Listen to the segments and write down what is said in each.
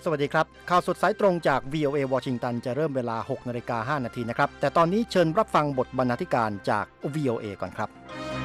วัสดีครับข่าวสดสายตรงจาก VOA วอชิงตันจะเริ่มเวลา 6:05 น.นะครับแต่ตอนนี้เชิญรับฟังบทบรรณาธิการจาก VOA ก่อนครับ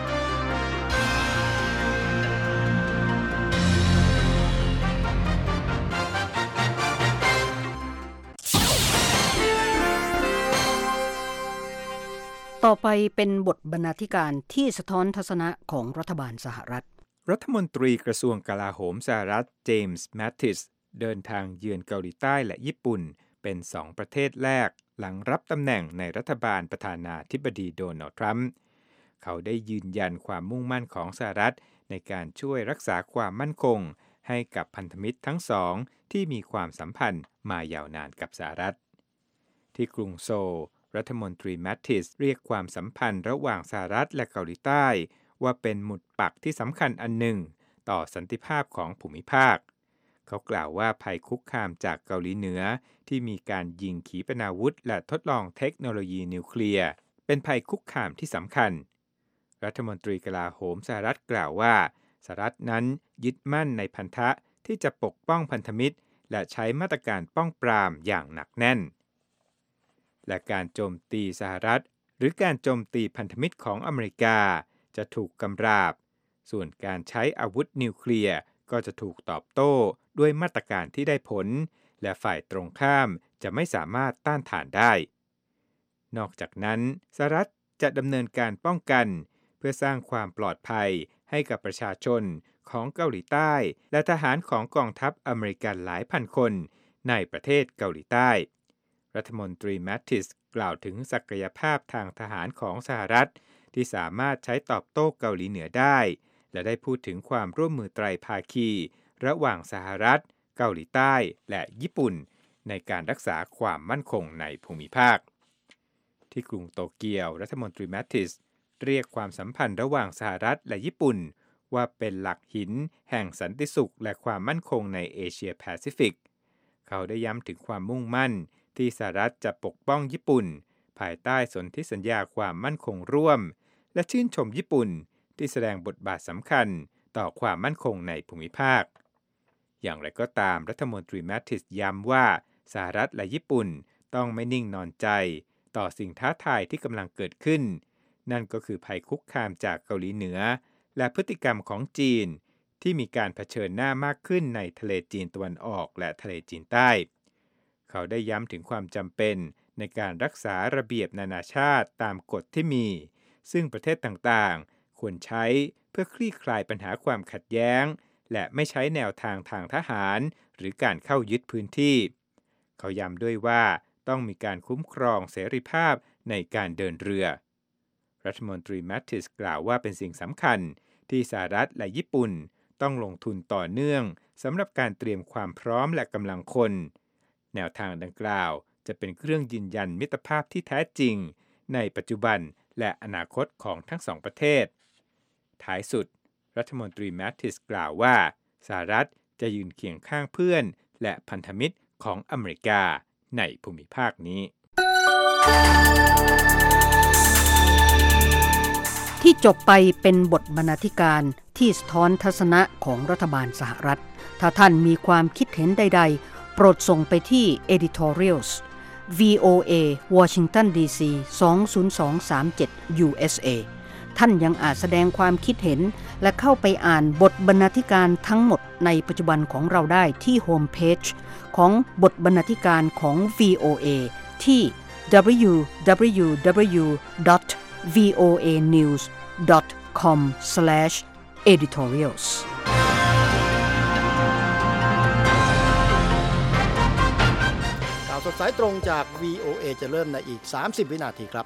ต่อไปเป็นบทบรรณาธิการที่สะท้อนทัศนะของรัฐบาลสหรัฐรัฐมนตรีกระทรวงกลาโหมสหรัฐเจมส์แมตติสเดินทางเยือนเกาหลีใต้และญี่ปุ่นเป็น2ประเทศแรกหลังรับตำแหน่งในรัฐบาลประธานาธิบดีโดนัลด์ทรัมป์เขาได้ยืนยันความมุ่งมั่นของสหรัฐในการช่วยรักษาความมั่นคงให้กับพันธมิตรทั้งสองที่มีความสัมพันธ์มายาวนานกับสหรัฐที่กรุงโซลรัฐมนตรีแมตติสเรียกความสัมพันธ์ระหว่างสหรัฐและเกาหลีใต้ว่าเป็นหมุดปักที่สำคัญอันหนึ่งต่อสันติภาพของภูมิภาคเขากล่าวว่าภัยคุกคามจากเกาหลีเหนือที่มีการยิงขีปนาวุธและทดลองเทคโนโลยีนิวเคลียร์เป็นภัยคุกคามที่สำคัญรัฐมนตรีกลาโหมสหรัฐกล่าวว่าสหรัฐนั้นยึดมั่นในพันธะที่จะปกป้องพันธมิตรและใช้มาตรการป้องปรามอย่างหนักแน่นและการโจมตีสหรัฐหรือการโจมตีพันธมิตรของอเมริกาจะถูกกำราบส่วนการใช้อาวุธนิวเคลียร์ก็จะถูกตอบโต้ด้วยมาตรการที่ได้ผลและฝ่ายตรงข้ามจะไม่สามารถต้านทานได้นอกจากนั้นสหรัฐจะดำเนินการป้องกันเพื่อสร้างความปลอดภัยให้กับประชาชนของเกาหลีใต้และทหารของกองทัพอเมริกันหลายพันคนในประเทศเกาหลีใต้รัฐมนตรีแมตติสกล่าวถึงศักยภาพทางทหารของสหรัฐที่สามารถใช้ตอบโต้เกาหลีเหนือได้และได้พูดถึงความร่วมมือไตรภาคีระหว่างสหรัฐเกาหลีใต้และญี่ปุ่นในการรักษาความมั่นคงในภูมิภาคที่กรุงโตเกียวรัฐมนตรีแมตติสเรียกความสัมพันธ์ระหว่างสหรัฐและญี่ปุ่นว่าเป็นหลักหินแห่งสันติสุขและความมั่นคงในเอเชียแปซิฟิกเขาได้ย้ำถึงความมุ่งมั่นที่สหรัฐจะปกป้องญี่ปุ่นภายใต้สนธิสัญญาความมั่นคงร่วมและชื่นชมญี่ปุ่นที่แสดงบทบาทสำคัญต่อความมั่นคงในภูมิภาคอย่างไรก็ตามรัฐมนตรีแมตติสย้ำว่าสหรัฐและญี่ปุ่นต้องไม่นิ่งนอนใจต่อสิ่งท้าทายที่กำลังเกิดขึ้นนั่นก็คือภัยคุกคามจากเกาหลีเหนือและพฤติกรรมของจีนที่มีการเผชิญหน้ามากขึ้นในทะเลจีนตะวันออกและทะเลจีนใต้เขาได้ย้ำถึงความจำเป็นในการรักษาระเบียบนานาชาติตามกฎที่มีซึ่งประเทศต่างๆควรใช้เพื่อคลี่คลายปัญหาความขัดแย้งและไม่ใช้แนวทางทางทหารหรือการเข้ายึดพื้นที่เขาย้ำด้วยว่าต้องมีการคุ้มครองเสรีภาพในการเดินเรือรัฐมนตรีแมตติสกล่าวว่าเป็นสิ่งสำคัญที่สหรัฐและญี่ปุ่นต้องลงทุนต่อเนื่องสำหรับการเตรียมความพร้อมและกำลังคนแนวทางดังกล่าวจะเป็นเครื่องยืนยันมิตรภาพที่แท้จริงในปัจจุบันและอนาคตของทั้งสองประเทศท้ายสุดรัฐมนตรีแมตติสกล่าวว่าสหรัฐจะยืนเคียงข้างเพื่อนและพันธมิตรของอเมริกาในภูมิภาคนี้ที่จบไปเป็นบทบรรณาธิการที่สะท้อนทัศนะของรัฐบาลสหรัฐถ้าท่านมีความคิดเห็นใดๆโปรดส่งไปที่ editorials VOA Washington DC 20237 USA ท่านยังอาจแสดงความคิดเห็นและเข้าไปอ่านบทบรรณาธิการทั้งหมดในปัจจุบันของเราได้ที่โฮมเพจของบทบรรณาธิการของ VOA ที่ www.voanews.com/editorials สดสายตรงจาก VOA จะเริ่มในอีก30วินาทีครับ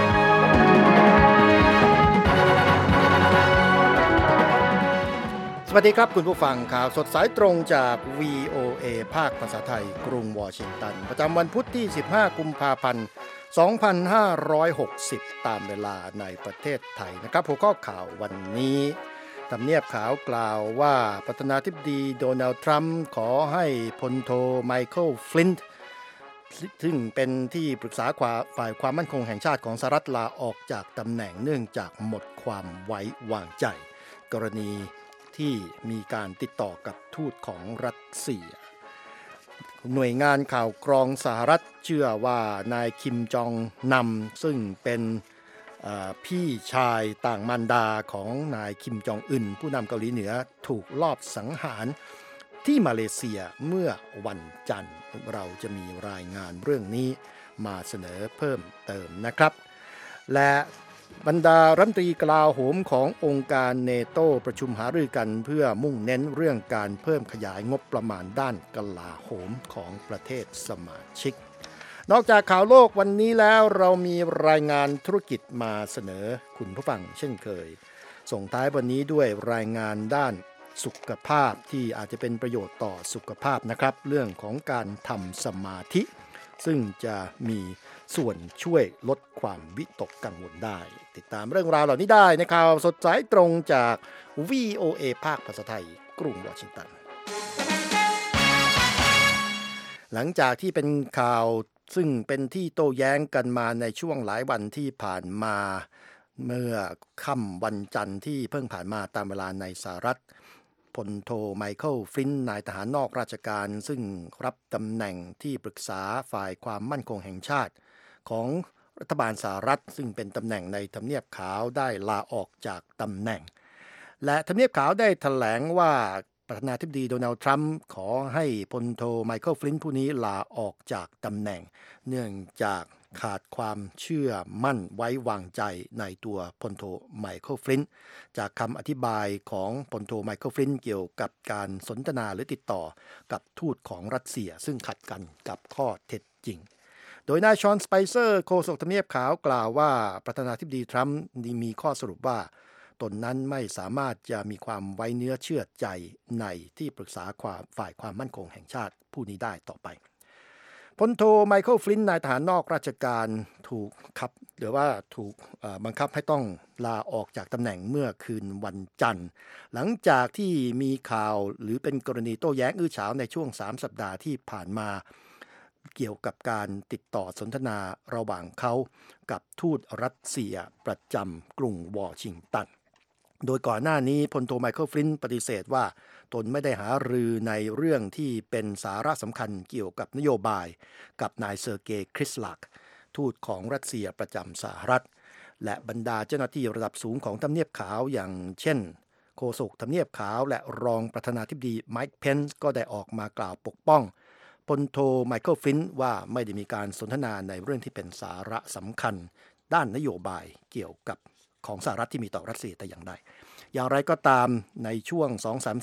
สวัสดีครับคุณผู้ฟังข่าวสดสายตรงจาก VOA ภาคภาษาไทยกรุงวอชิงตันประจำวันพุธที่15กุมภาพันธ์2560ตามเวลาในประเทศไทยนะครับหัวข้อข่าววันนี้ทำเนียบขาวกล่าวว่าประธานาธิบดีโดนัลด์ทรัมป์ขอให้พลโทไมเคิลฟลินต์ซึ่งเป็นที่ปรึกษาฝ่ายความมั่นคงแห่งชาติของสหรัฐลาออกจากตำแหน่งเนื่องจากหมดความไว้วางใจกรณีที่มีการติดต่อกับทูตของรัสเซียหน่วยงานข่าวกรองสหรัฐเชื่อว่านายคิมจองนำซึ่งเป็นพี่ชายต่างมารดาของนายคิมจองอึนผู้นำเกาหลีเหนือถูกลอบสังหารที่มาเลเซียเมื่อวันจันทร์เราจะมีรายงานเรื่องนี้มาเสนอเพิ่มเติมนะครับและบรรดารัฐมนตรีกลาโหมขององค์การเนโตประชุมหารือกันเพื่อมุ่งเน้นเรื่องการเพิ่มขยายงบประมาณด้านกลาโหมของประเทศสมาชิกนอกจากข่าวโลกวันนี้แล้วเรามีรายงานธุรกิจมาเสนอคุณผู้ฟังเช่นเคยส่งท้ายวันนี้ด้วยรายงานด้านสุขภาพที่อาจจะเป็นประโยชน์ต่อสุขภาพนะครับเรื่องของการทำสมาธิซึ่งจะมีส่วนช่วยลดความวิตกกังวลได้ติดตามเรื่องราวเหล่านี้ได้ในข่าวสดสายตรงจาก VOA ภาคภาษาไทยกรุงวอชิงตันหลังจากที่เป็นข่าวซึ่งเป็นที่โต้แย้งกันมาในช่วงหลายวันที่ผ่านมาเมื่อค่ำวันจันทร์ที่เพิ่งผ่านมาตามเวลาในสหรัฐพลโทไมเคิลฟลินต์นายทหารนอกราชการซึ่งรับตำแหน่งที่ปรึกษาฝ่ายความมั่นคงแห่งชาติของรัฐบาลสหรัฐซึ่งเป็นตำแหน่งในทำเนียบขาวได้ลาออกจากตำแหน่งและทำเนียบขาวได้แถลงว่าประธานาธิบดีโดนัลด์ทรัมป์ขอให้พลโทไมเคิลฟลินต์ผู้นี้ลาออกจากตำแหน่งเนื่องจากขาดความเชื่อมั่นไว้วางใจในตัวพลโทไมเคิลฟลินต์จากคำอธิบายของพลโทไมเคิลฟลินต์เกี่ยวกับการสนทนาหรือติดต่อกับทูตของรัสเซียซึ่งขัดกันกับข้อเท็จจริงโดยนายชอนสไปเซอร์โฆษกทำเนียบขาวกล่าวว่าประธานาธิบดีทรัมป์มีข้อสรุปว่าตนนั้นไม่สามารถจะมีความไว้เนื้อเชื่อใจในที่ปรึกษาฝ่ายความมั่นคงแห่งชาติผู้นี้ได้ต่อไปพลโทไมเคิลฟลินต์นายทหารนอกราชการถูกบังคับให้ต้องลาออกจากตำแหน่งเมื่อคืนวันจันทร์หลังจากที่มีข่าวหรือเป็นกรณีโต้แย้งอื้อฉาวในช่วง3สัปดาห์ที่ผ่านมาเกี่ยวกับการติดต่อสนทนาระหว่างเขากับทูตรัสเซียประจำกรุงวอชิงตันโดยก่อนหน้านี้พลโทไมเคิลฟลินต์ปฏิเสธว่าตนไม่ได้หารือในเรื่องที่เป็นสาระสำคัญเกี่ยวกับนโยบายกับนายเซอร์เกย์คริสลักทูตของรัสเซียประจำสหรัฐและบรรดาเจ้าหน้าที่ระดับสูงของทำเนียบขาวอย่างเช่นโฆษกทำเนียบขาวและรองประธานาธิบดีไมค์เพนซ์ก็ได้ออกมากล่าวปกป้องพลโทไมเคิลฟลินต์ว่าไม่ได้มีการสนทนาในเรื่องที่เป็นสาระสำคัญด้านนโยบายเกี่ยวกับของสหรัฐที่มีต่อรัสเซียแต่อย่างใดอย่างไรก็ตามในช่วง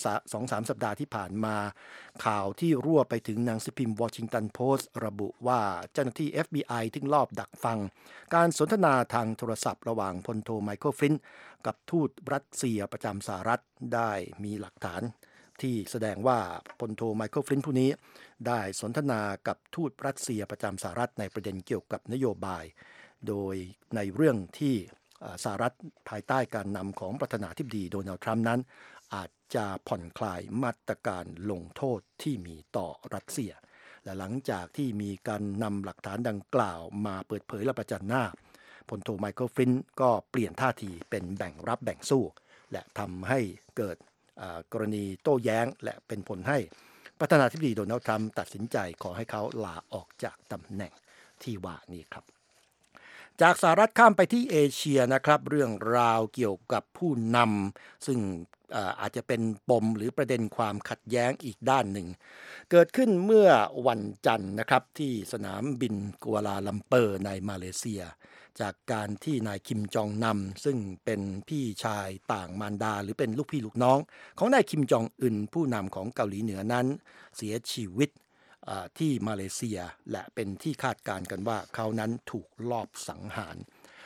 2-3 สัปดาห์ที่ผ่านมาข่าวที่รั่วไปถึงหนังสือพิมพ์วอชิงตันโพสต์ระบุว่าเจ้าหน้าที่ FBI ถึงลอบดักฟังการสนทนาทางโทรศัพท์ระหว่างพลโทไมเคิลฟลินต์กับทูตรัสเซียประจำสหรัฐได้มีหลักฐานที่แสดงว่าพลโทไมเคิลฟลินต์ผู้นี้ได้สนทนากับทูตรัสเซียประจำสหรัฐในประเด็นเกี่ยวกับนโยบายโดยในเรื่องที่สหรัฐภายใต้การนำของประธานาธิบดีโดนัลด์ทรัมป์นั้นอาจจะผ่อนคลายมาตรการลงโทษที่มีต่อรัสเซียและหลังจากที่มีการนำหลักฐานดังกล่าวมาเปิดเผยและประจันหน้าพลโทไมเคิลฟลินต์ก็เปลี่ยนท่าทีเป็นแบ่งรับแบ่งสู้และทำให้เกิดกรณีโต้แย้งและเป็นผลให้ประธานาธิบดีโดนัลด์ทรัมป์ตัดสินใจขอให้เขาลาออกจากตำแหน่งที่ว่านี้ครับจากสหรัฐข้ามไปที่เอเชียนะครับเรื่องราวเกี่ยวกับผู้นำซึ่งอาจจะเป็นปมหรือประเด็นความขัดแย้งอีกด้านหนึ่งเกิดขึ้นเมื่อวันจันทร์นะครับที่สนามบินกัวลาลัมเปอร์ในมาเลเซียจากการที่นายคิมจองนำซึ่งเป็นพี่ชายต่างมารดาหรือเป็นลูกพี่ลูกน้องของนายคิมจองอึนผู้นำของเกาหลีเหนือนั้นเสียชีวิตที่มาเลเซียและเป็นที่คาดการณ์กันว่าเขานั้นถูกลอบสังหาร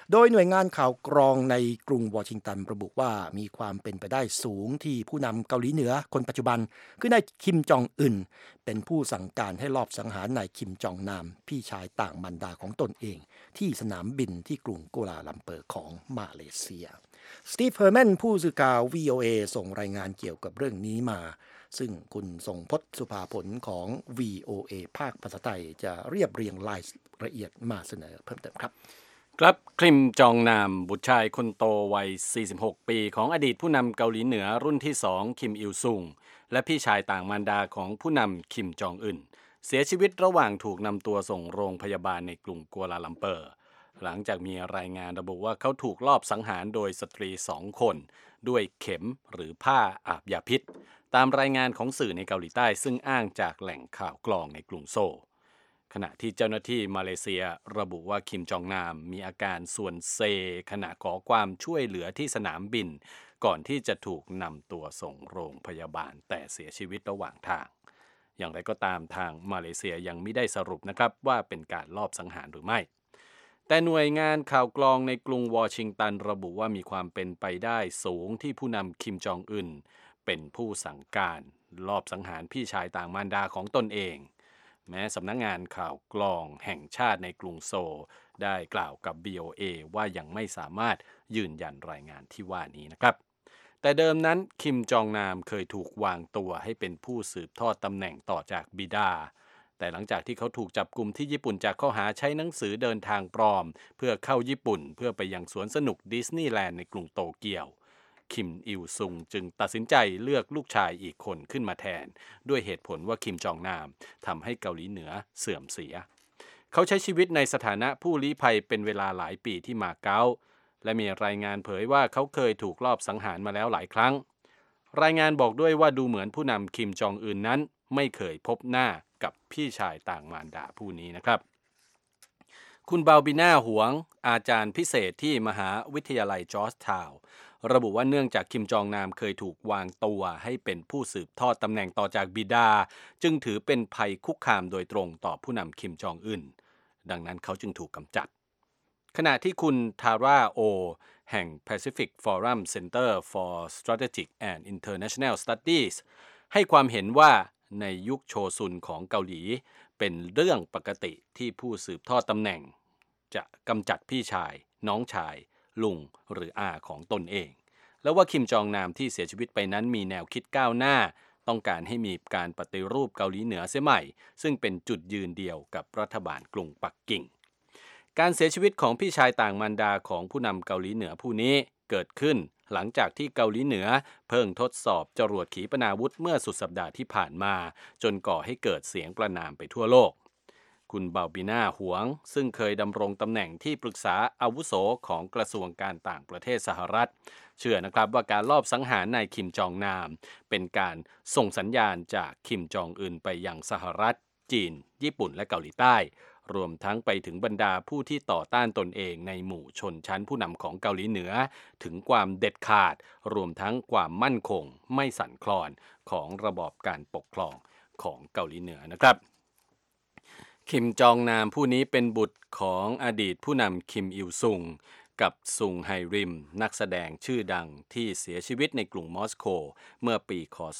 โดยหน่วยงานข่าวกรองในกรุงวอชิงตันระบุว่ามีความเป็นไปได้สูงที่ผู้นำเกาหลีเหนือคนปัจจุบันคือนายคิมจองอึนเป็นผู้สั่งการให้ลอบสังหารนายคิมจองนามพี่ชายต่างมารดาของตนเองที่สนามบินที่กรุงกัวลาลัมเปอร์ของมาเลเซียสตีฟเฮอร์แมนผู้สื่อข่าว VOA ส่งรายงานเกี่ยวกับเรื่องนี้มาซึ่งคุณทรงพจน์สุภาผลของ VOA ภาคภาษาไทยจะเรียบเรียงรายละเอียดมาเสนอเพิ่มเติมครับครับคิมจองนามบุตรชายคนโตวัย46ปีของอดีตผู้นำเกาหลีเหนือรุ่นที่2คิมอิลซุงและพี่ชายต่างมารดาของผู้นำคิมจองอึนเสียชีวิตระหว่างถูกนำตัวส่งโรงพยาบาลในกรุงกัวลาลัมเปอร์หลังจากมีรายงานระบุว่าเขาถูกลอบสังหารโดยสตรี2คนด้วยเข็มหรือผ้าอาบยาพิษตามรายงานของสื่อในเกาหลีใต้ซึ่งอ้างจากแหล่งข่าวกรองในกรุงโซลขณะที่เจ้าหน้าที่มาเลเซียระบุว่าคิมจองนามมีอาการส่วนเซขณะขอความช่วยเหลือที่สนามบินก่อนที่จะถูกนำตัวส่งโรงพยาบาลแต่เสียชีวิตระหว่างทางอย่างไรก็ตามทางมาเลเซียยังไม่ได้สรุปนะครับว่าเป็นการลอบสังหารหรือไม่แต่หน่วยงานข่าวกรองในกรุงวอชิงตันระบุว่ามีความเป็นไปได้สูงที่ผู้นำคิมจองอึนเป็นผู้สั่งการลอบสังหารพี่ชายต่างมารดาของตนเองแม้สำนักงานข่าวกรองแห่งชาติในกรุงโซลได้กล่าวกับ VOA ว่ายังไม่สามารถยืนยันรายงานที่ว่านี้นะครับแต่เดิมนั้นคิมจองนามเคยถูกวางตัวให้เป็นผู้สืบทอดตำแหน่งต่อจากบิดาแต่หลังจากที่เขาถูกจับกุมที่ญี่ปุ่นจากข้อหาใช้หนังสือเดินทางปลอมเพื่อเข้าญี่ปุ่นเพื่อไปยังสวนสนุกดิสนีย์แลนด์ในกรุงโตเกียวคิมอิลซุงจึงตัดสินใจเลือกลูกชายอีกคนขึ้นมาแทนด้วยเหตุผลว่าคิมจองนามทำให้เกาหลีเหนือเสื่อมเสียเขาใช้ชีวิตในสถานะผู้ลี้ภัยเป็นเวลาหลายปีที่มาเก๊าและมีรายงานเผยว่าเขาเคยถูกลอบสังหารมาแล้วหลายครั้งรายงานบอกด้วยว่าดูเหมือนผู้นำคิมจองอึนนั้นไม่เคยพบหน้ากับพี่ชายต่างมารดาผู้นี้นะครับคุณบาลบิน่าหวงอาจารย์พิเศษที่มหาวิทยาลัยจอร์จทาวน์ระบุว่าเนื่องจากคิมจองนามเคยถูกวางตัวให้เป็นผู้สืบทอดตำแหน่งต่อจากบิดาจึงถือเป็นภัยคุกคามโดยตรงต่อผู้นำคิมจองอึนดังนั้นเขาจึงถูกกำจัดขณะที่คุณทาร่าโอแห่ง Pacific Forum Center for Strategic and International Studies ให้ความเห็นว่าในยุคโชซุนของเกาหลีเป็นเรื่องปกติที่ผู้สืบทอดตำแหน่งจะกำจัดพี่ชายน้องชายลุงหรืออาของตนเองแล้วว่าคิมจองนามที่เสียชีวิตไปนั้นมีแนวคิดก้าวหน้าต้องการให้มีการปฏิรูปเกาหลีเหนือเสียใหม่ซึ่งเป็นจุดยืนเดียวกับรัฐบาลกรุงปักกิ่งการเสียชีวิตของพี่ชายต่างมารดาของผู้นำเกาหลีเหนือผู้นี้เกิดขึ้นหลังจากที่เกาหลีเหนือเพิ่งทดสอบจรวดขีปนาวุธเมื่อสุดสัปดาห์ที่ผ่านมาจนก่อให้เกิดเสียงประณามไปทั่วโลกคุณบาลบิน่าหวงซึ่งเคยดำรงตำแหน่งที่ปรึกษาอาวุโสของกระทรวงการต่างประเทศสหรัฐเชื่อนะครับว่าการลอบสังหารนายคิมจองนามเป็นการส่งสัญญาณจากคิมจองอึนไปยังสหรัฐจีนญี่ปุ่นและเกาหลีใต้รวมทั้งไปถึงบรรดาผู้ที่ต่อต้านตนเองในหมู่ชนชั้นผู้นำของเกาหลีเหนือถึงความเด็ดขาดรวมทั้งความมั่นคงไม่สั่นคลอนของระบอบการปกครองของเกาหลีเหนือนะครับคิมจองนามผู้นี้เป็นบุตรของอดีตผู้นำคิมอิลซุงกับซุงไฮริมนักแสดงชื่อดังที่เสียชีวิตในกรุงมอสโกเมื่อปีค.ศ.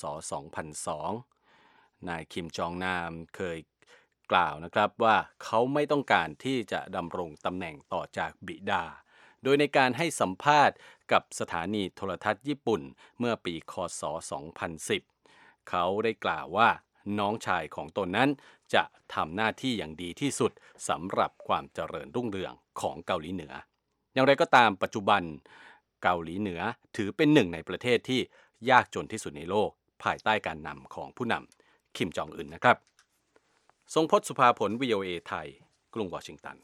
2002นายคิมจองนามเคยกล่าวนะครับว่าเขาไม่ต้องการที่จะดำรงตำแหน่งต่อจากบิดาโดยในการให้สัมภาษณ์กับสถานีโทรทัศน์ญี่ปุ่นเมื่อปีค.ศ. 2010เขาได้กล่าวว่าน้องชายของตนนั้นจะทำหน้าที่อย่างดีที่สุดสำหรับความเจริญรุ่งเรืองของเกาหลีเหนืออย่างไรก็ตามปัจจุบันเกาหลีเหนือถือเป็นหนึ่งในประเทศที่ยากจนที่สุดในโลกภายใต้การนำของผู้นำคิมจองอึนนะครับทรงพจน์สุภาผล VOA ไทยกรุงวอชิงตัน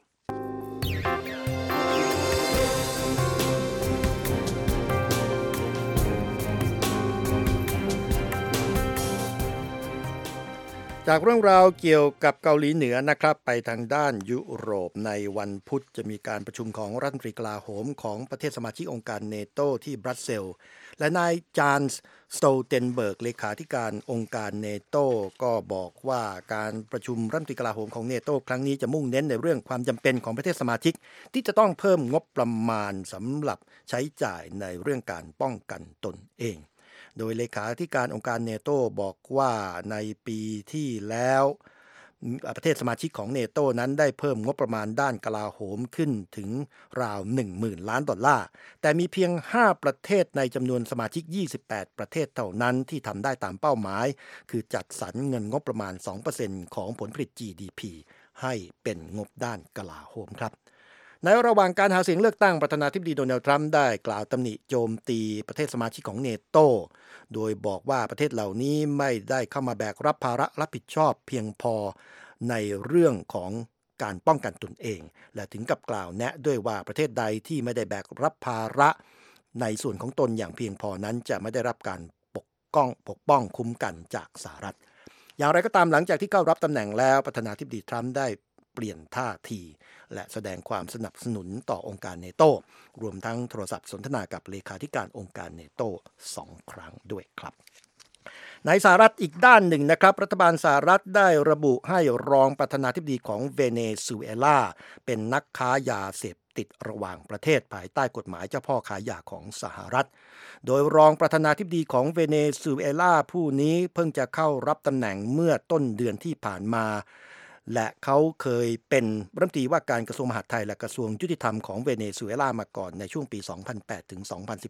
จากเรื่องราวเกี่ยวกับเกาหลีเหนือนะครับไปทางด้านยุโรปในวันพุธจะมีการประชุมของรัฐมนตรีกลาโหมของประเทศสมาชิกองค์การเนโตที่บรัสเซลส์และนายจานส์สโตเทนเบิร์กเลขาธิการองค์การเนโตก็บอกว่าการประชุมรัฐมนตรีกลาโหมของเนโตครั้งนี้จะมุ่งเน้นในเรื่องความจำเป็นของประเทศสมาชิกที่จะต้องเพิ่มงบประมาณสำหรับใช้จ่ายในเรื่องการป้องกันตนเองโดยเลขาธิการองค์การเนโตบอกว่าในปีที่แล้วประเทศสมาชิกของเนโตนั้นได้เพิ่มงบประมาณด้านกลาโหมขึ้นถึงราว 10,000 ล้านดอลลาร์แต่มีเพียง5ประเทศในจำนวนสมาชิก28ประเทศเท่านั้นที่ทำได้ตามเป้าหมายคือจัดสรรเงินงบประมาณ 2% ของผลผลิต GDP ให้เป็นงบด้านกลาโหมครับในระหว่างการหาเสียงเลือกตั้งประธานาธิบดีโดนัลด์ทรัมป์ได้กล่าวตำหนิโจมตีประเทศสมาชิกของเนโตโดยบอกว่าประเทศเหล่านี้ไม่ได้เข้ามาแบกรับภาระรับผิดชอบเพียงพอในเรื่องของการป้องกันตนเองและถึงกับกล่าวแนะด้วยว่าประเทศใดที่ไม่ได้แบกรับภาระในส่วนของตนอย่างเพียงพอนั้นจะไม่ได้รับการปกป้องคุ้มกันจากสหรัฐอย่างไรก็ตามหลังจากที่เข้ารับตำแหน่งแล้วประธานาธิบดีทรัมป์ได้เปลี่ยนท่าทีและแสดงความสนับสนุนต่อองค์การเนโตรวมทั้งโทรศัพท์สนทนากับเลขาธิการองค์การเนโต2 ครั้งด้วยครับในสหรัฐอีกด้านหนึ่งนะครับรัฐบาลสหรัฐได้ระบุให้รองประธานาธิบดีของเวเนซุเอลาเป็นนักค้ายาเสพติดระหว่างประเทศภายใต้กฎหมายเจ้าพ่อขายยาของสหรัฐโดยรองประธานาธิบดีของเวเนซุเอลาผู้นี้เพิ่งจะเข้ารับตำแหน่งเมื่อต้นเดือนที่ผ่านมาและเขาเคยเป็นรัฐมนตรีว่าการกระทรวงมหาดไทยและกระทรวงยุติธรรมของเวเนซุเอลามาก่อนในช่วงปี 2008 ถึง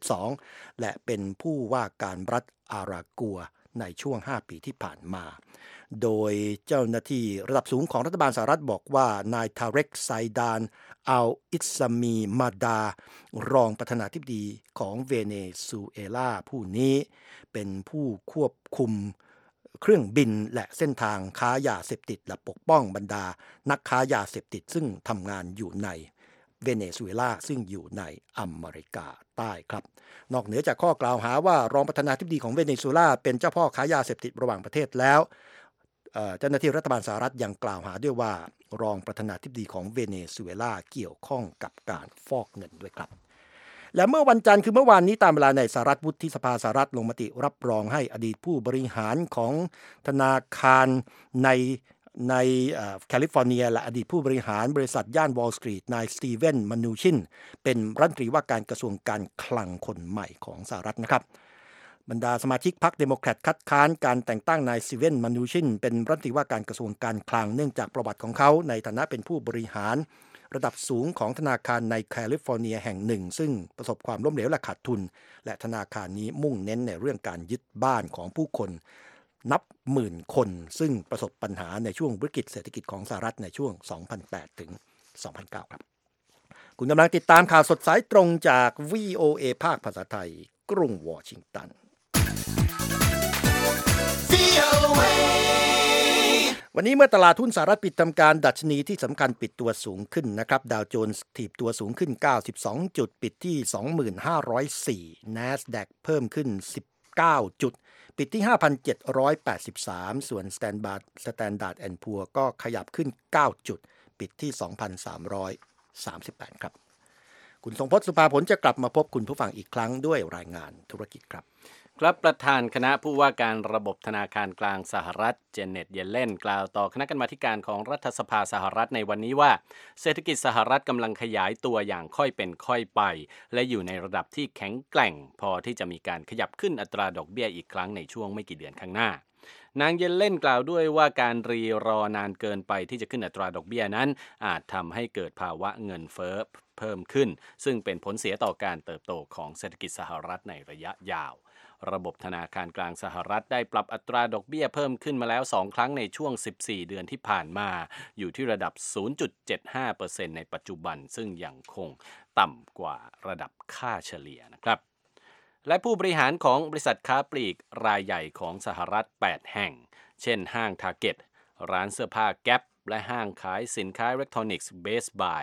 2012 และเป็นผู้ว่าการรัฐอารากัวในช่วง 5 ปีที่ผ่านมาโดยเจ้าหน้าที่ระดับสูงของรัฐบาลสหรัฐบอกว่านายทาเร็กไซดานอัลอิสซามีมาดารองประธานาธิบดีของเวเนซุเอลาผู้นี้เป็นผู้ควบคุมเครื่องบินและเส้นทางค้ายาเสพติดและปกป้องบรรดานักค้ายาเสพติดซึ่งทำงานอยู่ในเวเนซุเอลาซึ่งอยู่ในอเมริกาใต้ครับนอกเหนือจากข้อกล่าวหาว่ารองประธานาธิบดีของเวเนซุเอลาเป็นเจ้าพ่อค้ายาเสพติดระหว่างประเทศแล้วเจ้าหน้าที่รัฐบาลสหรัฐยังกล่าวหาด้วยว่ารองประธานาธิบดีของเวเนซุเอลาเกี่ยวข้องกับการฟอกเงินด้วยครับและเมื่อวันจันทร์คือเมื่อวานนี้ตามเวลาในสหรัฐวุฒิสภาสหรัฐลงมติรับรองให้อดีตผู้บริหารของธนาคารในแคลิฟอร์เนียและอดีตผู้บริหารบริษัทย่านวอลล์สตรีทนายสตีเวนมานูชินเป็นรัฐมนตรีว่าการกระทรวงการคลังคนใหม่ของสหรัฐนะครับบรรดาสมาชิกพรรคเดโมแครตคัดค้านการแต่งตั้งนายสตีเวนมานูชินเป็นรัฐมนตรีว่าการกระทรวงการคลังเนื่องจากประวัติของเขาในฐานะเป็นผู้บริหารระดับสูงของธนาคารในแคลิฟอร์เนียแห่งหนึ่งซึ่งประสบความล้มเหลวและขาดทุนและธนาคารนี้มุ่งเน้นในเรื่องการยึดบ้านของผู้คนนับหมื่นคนซึ่งประสบปัญหาในช่วงวิกฤตเศรษฐกิจของสหรัฐในช่วง 2008 ถึง 2009 ครับคุณกำลังติดตามข่าวสดสายตรงจาก VOA ภาคภาษาไทยกรุงวอชิงตันวันนี้เมื่อตลาดหุ้นสหรัฐปิดทำการดัชนีที่สำคัญปิดตัวสูงขึ้นนะครับดาวโจนส์ถีบตัวสูงขึ้น92จุดปิดที่ 2504 NASDAQ เพิ่มขึ้น19จุดปิดที่ 5,783 ส่วน Standard & Poor's ก็ขยับขึ้น9จุดปิดที่ 2,338 ครับคุณทรงพจน์สุภาผลจะกลับมาพบคุณผู้ฟังอีกครั้งด้วยรายงานธุรกิจครับครับประธานคณะผู้ว่าการระบบธนาคารกลางสหรัฐเจเน็ตเยเลนกล่าวต่อคณะกรรมาธิการของรัฐสภาสหรัฐในวันนี้ว่าเศรษฐกิจสหรัฐกำลังขยายตัวอย่างค่อยเป็นค่อยไปและอยู่ในระดับที่แข็งแกร่งพอที่จะมีการขยับขึ้นอัตราดอกเบี้ยอีกครั้งในช่วงไม่กี่เดือนข้างหน้านางเยเลนกล่าวด้วยว่าการรอนานเกินไปที่จะขึ้นอัตราดอกเบี้ยนั้นอาจทำให้เกิดภาวะเงินเฟ้อเพิ่มขึ้นซึ่งเป็นผลเสียต่อการเติบโตของเศรษฐกิจสหรัฐในระยะยาวระบบธนาคารกลางสหรัฐได้ปรับอัตราดอกเบี้ยเพิ่มขึ้นมาแล้ว2ครั้งในช่วง14เดือนที่ผ่านมาอยู่ที่ระดับ 0.75% ในปัจจุบันซึ่งยังคงต่ำกว่าระดับค่าเฉลี่ยนะครับและผู้บริหารของบริษัทค้าปลีกรายใหญ่ของสหรัฐ8แห่งเช่นห้าง Target ร้านเสื้อผ้า Gap และห้างขายสินค้าอิเล็กทรอนิกส์ Best Buy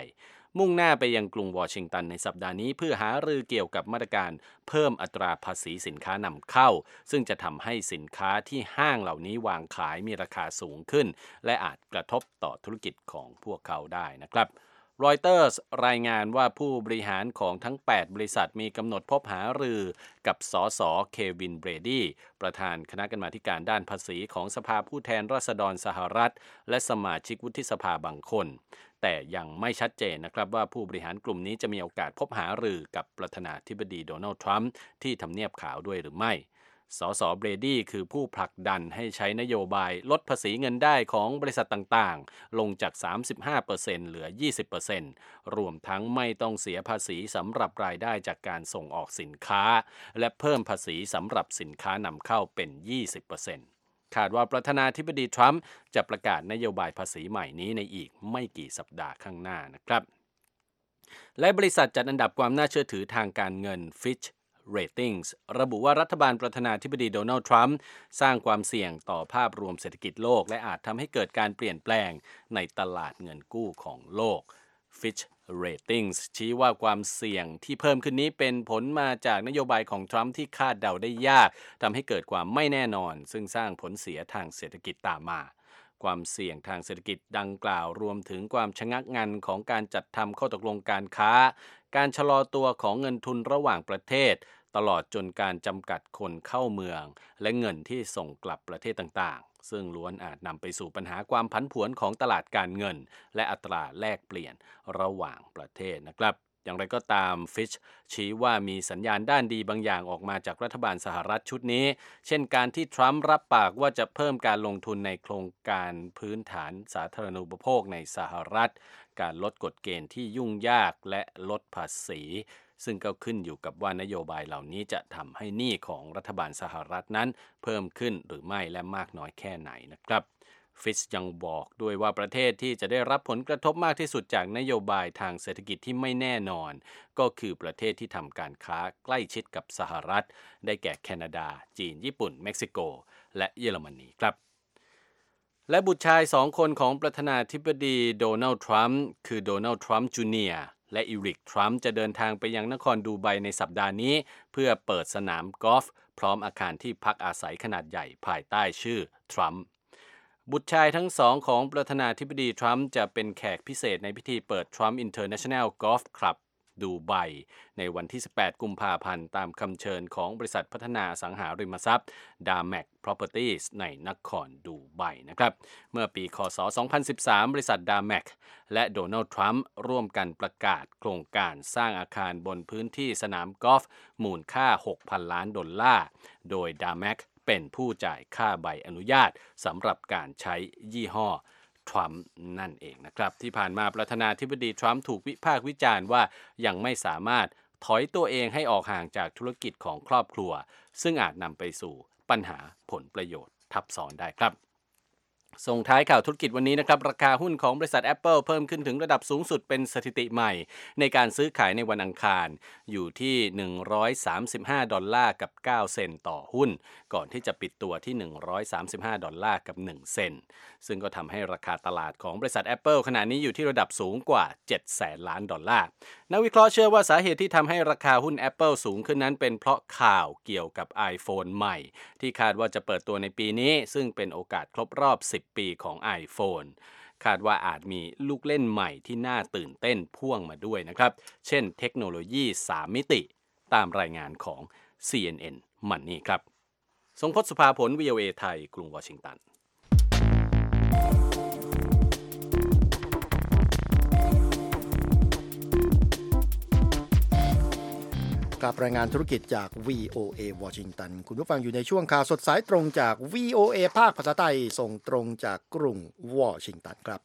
มุ่งหน้าไปยังกรุงวอชิงตันในสัปดาห์นี้เพื่อหารือเกี่ยวกับมาตรการเพิ่มอัตราภาษีสินค้านำเข้าซึ่งจะทำให้สินค้าที่ห้างเหล่านี้วางขายมีราคาสูงขึ้นและอาจกระทบต่อธุรกิจของพวกเขาได้นะครับรอยเตอร์สรายงานว่าผู้บริหารของทั้ง8บริษัทมีกำหนดพบหารือกับสส.เควิน เบรดี้ประธานคณะกรรมาธิการด้านภาษีของสภาผู้แทนราษฎรสหรัฐและสมาชิกวุฒิสภาบางคนแต่ยังไม่ชัดเจนนะครับว่าผู้บริหารกลุ่มนี้จะมีโอกาสพบหารือกับประธานาธิบดีโดนัลด์ทรัมป์ที่ทำเนียบขาวด้วยหรือไม่สส.เบรดี้คือผู้ผลักดันให้ใช้นโยบายลดภาษีเงินได้ของบริษัทต่างๆลงจาก 35% เหลือ 20% รวมทั้งไม่ต้องเสียภาษีสำหรับรายได้จากการส่งออกสินค้าและเพิ่มภาษีสำหรับสินค้านำเข้าเป็น 20%คาดว่าประธานาธิบดีทรัมป์จะประกาศนโยบายภาษีใหม่นี้ในอีกไม่กี่สัปดาห์ข้างหน้านะครับและบริษัทจัดอันดับความน่าเชื่อถือทางการเงิน Fitch Ratings ระบุว่ารัฐบาลประธานาธิบดีโดนัลด์ทรัมป์สร้างความเสี่ยงต่อภาพรวมเศรษฐกิจโลกและอาจทำให้เกิดการเปลี่ยนแปลงในตลาดเงินกู้ของโลก Fitch Ratings ชี้ว่าความเสี่ยงที่เพิ่มขึ้นนี้เป็นผลมาจากนโยบายของทรัมป์ที่คาดเดาได้ยากทำให้เกิดความไม่แน่นอนซึ่งสร้างผลเสียทางเศรษฐกิจตามมาความเสี่ยงทางเศรษฐกิจดังกล่าวรวมถึงความชะงักงันของการจัดทำข้อตกลงการค้าการชะลอตัวของเงินทุนระหว่างประเทศตลอดจนการจำกัดคนเข้าเมืองและเงินที่ส่งกลับประเทศต่างๆซึ่งล้วนอาจนำไปสู่ปัญหาความผันผวนของตลาดการเงินและอัตราแลกเปลี่ยนระหว่างประเทศนะครับอย่างไรก็ตาม Fitch ชี้ว่ามีสัญญาณด้านดีบางอย่างออกมาจากรัฐบาลสหรัฐชุดนี้เช่นการที่ทรัมป์รับปากว่าจะเพิ่มการลงทุนในโครงการพื้นฐานสาธารณูปโภคในสหรัฐการลดกฎเกณฑ์ที่ยุ่งยากและลดภาษีซึ่งก็ขึ้นอยู่กับว่านโยบายเหล่านี้จะทำให้หนี้ของรัฐบาลสหรัฐนั้นเพิ่มขึ้นหรือไม่และมากน้อยแค่ไหนนะครับฟิชยังบอกด้วยว่าประเทศที่จะได้รับผลกระทบมากที่สุดจากนโยบายทางเศรษฐกิจที่ไม่แน่นอนก็คือประเทศที่ทำการค้าใกล้ชิดกับสหรัฐได้แก่แคนาดาจีนญี่ปุ่นเม็กซิโกและเยอรมนีครับและบุตรชาย2คนของประธานาธิบดีโดนัลด์ทรัมป์คือโดนัลด์ทรัมป์จูเนียร์และอีริกทรัมป์จะเดินทางไปยังนครดูไบในสัปดาห์นี้เพื่อเปิดสนามกอล์ฟพร้อมอาคารที่พักอาศัยขนาดใหญ่ภายใต้ชื่อทรัมป์บุตรชายทั้งสองของประธานาธิบดีทรัมป์จะเป็นแขกพิเศษในพิธีเปิด Trump International Golf Club ดูไบในวันที่18กุมภาพันธ์ตามคำเชิญของบริษัทพัฒนาอสังหาริมทรัพย์ Damek Properties ในนครดูไบนะครับเมื่อปีคศ2013บริษัท Damek และโดนัลด์ทรัมป์ร่วมกันประกาศโครงการสร้างอาคารบนพื้นที่สนามกอล์ฟมูลค่า $6,000 ล้านโดย Damek เป็นผู้จ่ายค่าใบอนุญาตสำหรับการใช้ยี่ห้อทรัมป์นั่นเองนะครับที่ผ่านมาประธานาธิบดีทรัมป์ถูกวิพากษ์วิจารณ์ว่ายังไม่สามารถถอยตัวเองให้ออกห่างจากธุรกิจของครอบครัวซึ่งอาจนำไปสู่ปัญหาผลประโยชน์ทับซ้อนได้ครับส่งท้ายข่าวธุรกิจวันนี้นะครับราคาหุ้นของบริษัท Apple เพิ่มขึ้นถึงระดับสูงสุดเป็นสถิติใหม่ในการซื้อขายในวันอังคารอยู่ที่$135กับ9เซนต์ต่อหุ้นก่อนที่จะปิดตัวที่$135กับ1เซนต์ซึ่งก็ทำให้ราคาตลาดของบริษัท Apple ขณะนี้อยู่ที่ระดับสูงกว่า$700 ล้านนักวิเคราะห์เชื่อว่าสาเหตุที่ทำให้ราคาหุ้น Apple สูงขึ้นนั้นเป็นเพราะข่าวเกี่ยวกับ iPhone ใหม่ที่คาดว่าจะเปิดตัวในปีนี้ซึ่งเป็นโอกาสครบรอบ10 ปีของ iPhone คาดว่าอาจมีลูกเล่นใหม่ที่น่าตื่นเต้นพ่วงมาด้วยนะครับเช่นเทคโนโลยี3มิติตามรายงานของ CNN Money ครับทรงพจน์สุภาผล VOA ไทยกรุงวอชิงตันกับรายงานธุรกิจจาก VOA วอชิงตันคุณผู้ฟังอยู่ในช่วงข่าวสดสายตรงจาก VOA ภาคภาษาไทยส่งตรงจากกรุงวอชิงตันครับ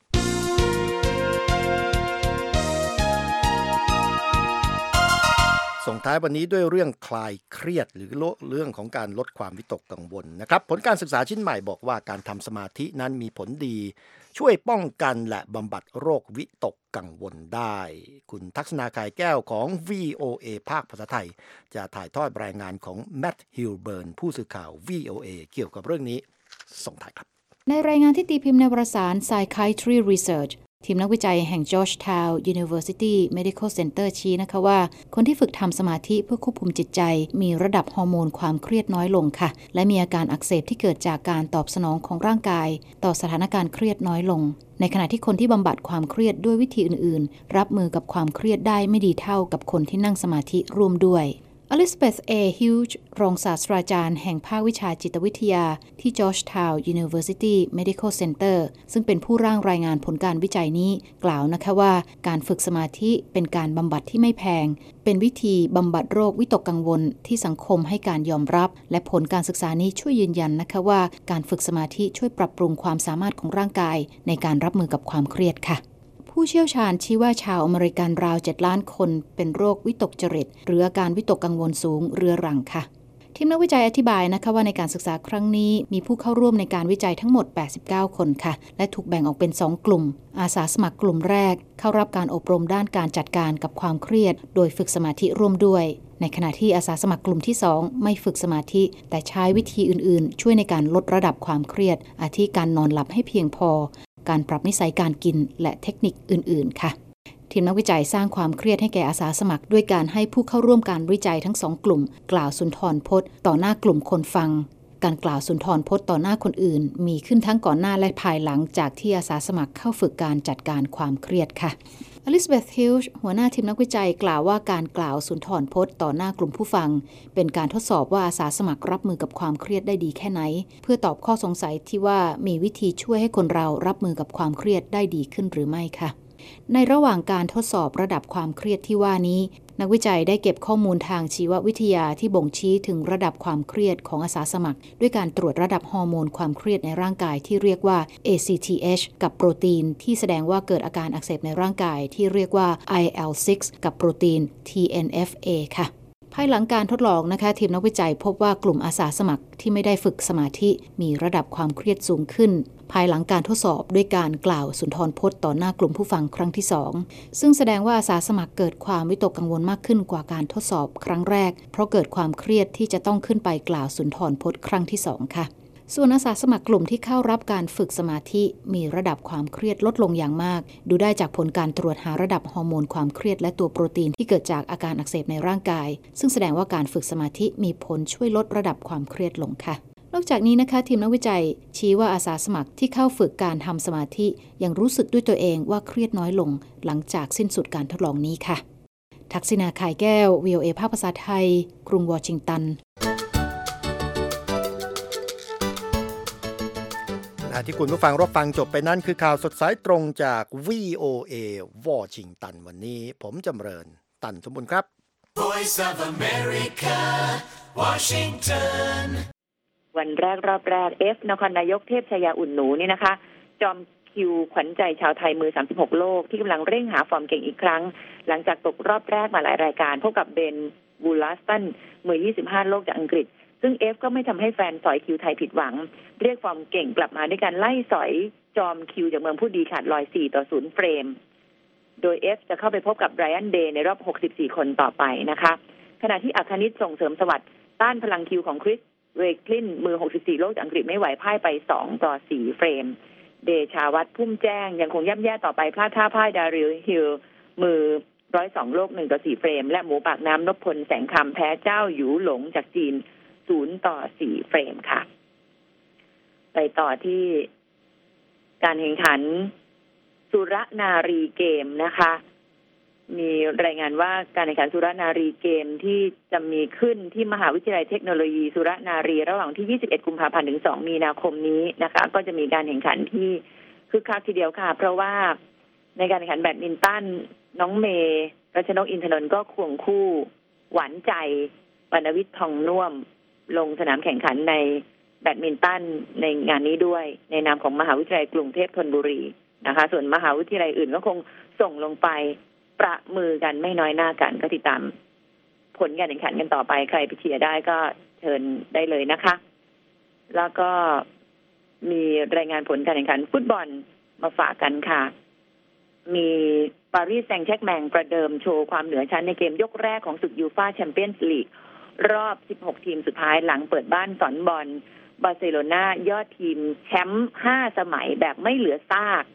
ส่งท้ายวันนี้ด้วยเรื่องคลายเครียดหรือเรื่องของการลดความวิตกกังวลนะครับผลการศึกษาชิ้นใหม่บอกว่าการทำสมาธินั้นมีผลดีช่วยป้องกันและบำบัดโรควิตกกังวลได้คุณทักษณา ไข่แก้วของ VOA ภาคภาษาไทยจะถ่ายทอดรายงานของแมทต์ ฮิลเบิร์นผู้สื่อข่าว VOA เกี่ยวกับเรื่องนี้ส่งท้ายครับในรายงานที่ตีพิมพ์ในวารสาร Psychiatry Research ทีมนักวิจัยแห่ง Georgetown University Medical Center ชี้นะคะว่าคนที่ฝึกทำสมาธิเพื่อควบคุมจิตใจมีระดับฮอร์โมนความเครียดน้อยลงค่ะและมีอาการอักเสบที่เกิดจากการตอบสนองของร่างกายต่อสถานการณ์เครียดน้อยลงในขณะที่คนที่บำบัดความเครียดด้วยวิธีอื่นๆรับมือกับความเครียดได้ไม่ดีเท่ากับคนที่นั่งสมาธิร่วมด้วยElizabeth A. Hughes รองศาสตราจารย์แห่งภาควิชาจิตวิทยาที่ Georgetown University Medical Center ซึ่งเป็นผู้ร่างรายงานผลการวิจัยนี้กล่าวนะคะว่าการฝึกสมาธิเป็นการบำบัดที่ไม่แพงเป็นวิธีบำบัดโรควิตกกังวลที่สังคมให้การยอมรับและผลการศึกษานี้ช่วยยืนยันนะคะว่าการฝึกสมาธิช่วยปรับปรุงความสามารถของร่างกายในการรับมือกับความเครียดค่ะผู้เชี่ยวชาญชี้ว่าชาวอเมริกันราว 7 ล้านคนเป็นโรควิตกจริตหรืออาการวิตกกังวลสูงเรื้อรังค่ะทีมนักวิจัยอธิบายนะคะว่าในการศึกษาครั้งนี้มีผู้เข้าร่วมในการวิจัยทั้งหมด89คนค่ะและถูกแบ่งออกเป็น2กลุ่มอาสาสมัครกลุ่มแรกเข้ารับการอบรมด้านการจัดการกับความเครียดโดยฝึกสมาธิร่วมด้วยในขณะที่อาสาสมัครกลุ่มที่2ไม่ฝึกสมาธิแต่ใช้วิธีอื่นๆช่วยในการลดระดับความเครียดอาทิการนอนหลับให้เพียงพอการปรับนิสัยการกินและเทคนิคอื่นๆค่ะทีมนักวิจัยสร้างความเครียดให้แก่อาสาสมัครด้วยการให้ผู้เข้าร่วมการวิจัยทั้ง2กลุ่มกล่าวสุนทรพจน์ต่อหน้ากลุ่มคนฟังการกล่าวสุนทรพจน์ต่อหน้าคนอื่นมีขึ้นทั้งก่อนหน้าและภายหลังจากที่อาสาสมัครเข้าฝึกการจัดการความเครียดค่ะElizabeth Hughes หัวหน้าทีมนักวิจัยกล่าวว่าการกล่าวสุนทรพจน์ต่อหน้ากลุ่มผู้ฟังเป็นการทดสอบว่าอาสาสมัครรับมือกับความเครียดได้ดีแค่ไหนเพื่อตอบข้อสงสัยที่ว่ามีวิธีช่วยให้คนเรารับมือกับความเครียดได้ดีขึ้นหรือไม่ค่ะในระหว่างการทดสอบระดับความเครียดที่ว่านี้นักวิจัยได้เก็บข้อมูลทางชีววิทยาที่บ่งชี้ถึงระดับความเครียดของอาสาสมัครด้วยการตรวจระดับฮอร์โมนความเครียดในร่างกายที่เรียกว่า ACTH กับโปรตีนที่แสดงว่าเกิดอาการอักเสบในร่างกายที่เรียกว่า IL-6 กับโปรตีน TNF-A ค่ะภายหลังการทดลองนะคะทีมนักวิจัยพบว่ากลุ่มอาสาสมัครที่ไม่ได้ฝึกสมาธิมีระดับความเครียดสูงขึ้นภายหลังการทดสอบด้วยการกล่าวสุนทรพจน์ต่อหน้ากลุ่มผู้ฟังครั้งที่2ซึ่งแสดงว่าอาสาสมัครเกิดความวิตกกังวลมากขึ้นกว่าการทดสอบครั้งแรกเพราะเกิดความเครียดที่จะต้องขึ้นไปกล่าวสุนทรพจน์ครั้งที่2ค่ะส่วนอาสาสมัครกลุ่มที่เข้ารับการฝึกสมาธิมีระดับความเครียดลดลงอย่างมากดูได้จากผลการตรวจหาระดับฮอร์โมนความเครียดและตัวโปรตีนที่เกิดจากอาการอักเสบในร่างกายซึ่งแสดงว่าการฝึกสมาธิมีผลช่วยลดระดับความเครียดลงค่ะนอกจากนี้นะคะทีมนักวิจัยชี้ว่าอาสาสมัครที่เข้าฝึกการทำสมาธิยังรู้สึกด้วยตัวเองว่าเครียดน้อยลงหลังจากสิ้นสุดการทดลองนี้ค่ะทักษิณา ข่ายแก้ว VOA ภาคภาษาไทยกรุงวอชิงตันที่คุณผู้ฟังรับฟังจบไปนั่นคือข่าวสดสายตรงจาก VOA วอชิงตันวันนี้ผมจำเริญตันสมบูรณ์ครับ Voice of America Washington วันแรกรอบแรก F นครนายกเทพชยาอุ่นหนูนี่นะคะจอมคิวขวัญใจชาวไทยมือ36โลกที่กำลังเร่งหาฟอร์มเก่งอีกครั้งหลังจากตกรอบแรกมาหลายรายการพบกับเบนบูลัสตันมือ25โลกจากอังกฤษซึ่ง F ก็ไม่ทำให้แฟนสอยคิวไทยผิดหวังเรียกฟอร์มเก่งกลับมาด้วยการไล่สอยจอมคิวจากเมืองผู้ดีขาดลอย4-0เฟรมโดย F จะเข้าไปพบกับไบรอันเดย์ในรอบ64คนต่อไปนะคะขณะที่อัคนิตส่งเสริมสวัสดิ์ต้านพลังคิวของคริสเวกลินมือ64โลกจากอังกฤษไม่ไหวพ่ายไป2-4เฟรมเดชาวัฒน์พุ่มแจ้งยังคงย่ำแย่ต่อไปพลาดท่าพ่ายดาริลฮิลมือ102โลก1-4เฟรมและหมูปากน้ำนพพลแสงคำแพ้เจ้าหยูหลงจากจีน0-4เฟรมค่ะไปต่อที่การแข่งขันสุรนารีเกมนะคะมีรายงานว่าการแข่งขันสุรนารีเกมที่จะมีขึ้นที่มหาวิทยาลัยเทคโนโลยีสุรนารีระหว่างที่21กุมภาพันธ์ถึง2มีนาคมนี้นะคะก็จะมีการแข่งขันที่คึกคักทีเดียวค่ะเพราะว่าในการแข่งขันแบดมินตันน้องเมย์รัชนกอินทนนท์ก็ควงคู่หวานใจปณวิทย์ทองน่วมลงสนามแข่งขันในแบดมินตันในงานนี้ด้วยในนามของมหาวิทยาลัยกรุงเทพธนบุรีนะคะส่วนมหาวิทยาลัยอื่นก็คงส่งลงไปประมือกันไม่น้อยหน้ากันก็ติดตามผลการแข่งขันกันต่อไปใครไปเชียร์ได้ก็เชิญได้เลยนะคะแล้วก็มีรายงานผลการแข่งขันฟุตบอลมาฝากกันค่ะมีปารีสแซงต์แชร์กแมงประเดิมโชว์ความเหนือชั้นในเกมยกแรกของศึกยูฟ่าแชมเปี้ยนส์ลีกรอบ16ทีมสุดท้ายหลังเปิดบ้านสอนบอลบาร์เซโลนายอดทีมแชมป์5สมัยแบบไม่เหลือซาก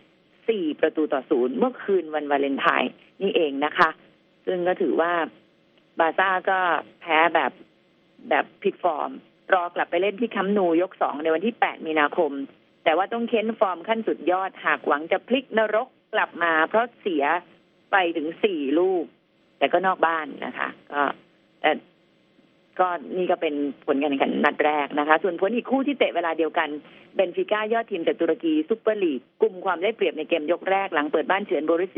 4-0เมื่อคืนวันวาเลนไทน์นี่เองนะคะซึ่งก็ถือว่าบาร์ซ่าก็แพ้แบบผิดฟอร์มรอกลับไปเล่นที่คัมป์นูยก2ในวันที่8มีนาคมแต่ว่าต้องเค้นฟอร์มขั้นสุดยอดหากหวังจะพลิกนรกกลับมาเพราะเสียไปถึง4ลูกแต่ก็นอกบ้านนะคะก็นี่ก็เป็นผลการแข่งขันนัดแรกนะคะส่วนผลอีกคู่ที่เตะเวลาเดียวกันเบนฟิก้ายอดทีมจากตุรกีซุปเปอร์ลีกกุมความได้เปรียบในเกมยกแรกหลังเปิดบ้านเฉือนโบรุส